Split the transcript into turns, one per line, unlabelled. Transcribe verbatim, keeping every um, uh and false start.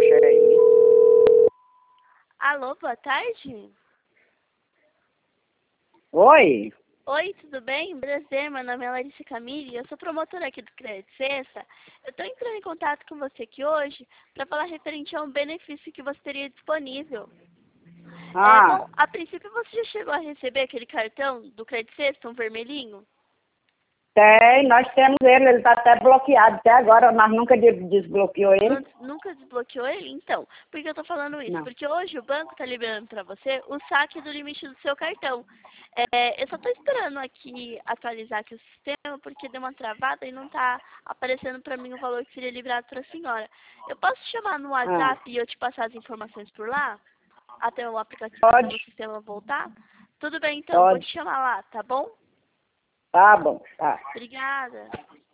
aí.
Alô, boa tarde.
Oi.
Oi, tudo bem? Prazer, meu nome é Larissa Camille, eu sou promotora aqui do Crédito Sexta. Eu estou entrando em contato com você aqui hoje para falar referente a um benefício que você teria disponível.
Ah,
É, bom, a princípio você já chegou a receber aquele cartão do Crédito Sexta, um vermelhinho?
tem, nós temos ele, ele está até bloqueado até agora, mas nunca de- desbloqueou ele.
Não- nunca desbloqueou ele? Então, por que eu tô falando isso?
Não.
Porque hoje o banco tá liberando para você o saque do limite do seu cartão. É, eu só tô esperando aqui atualizar aqui o sistema, porque deu uma travada e não tá aparecendo para mim o valor que seria liberado para a senhora. Eu posso te chamar no
Ah,
WhatsApp e eu te passar as informações por lá? Até o aplicativo, até o
pode,
sistema voltar? Tudo bem então, vou
pode.
te chamar lá, tá bom?
Tá bom, tá.
Obrigada.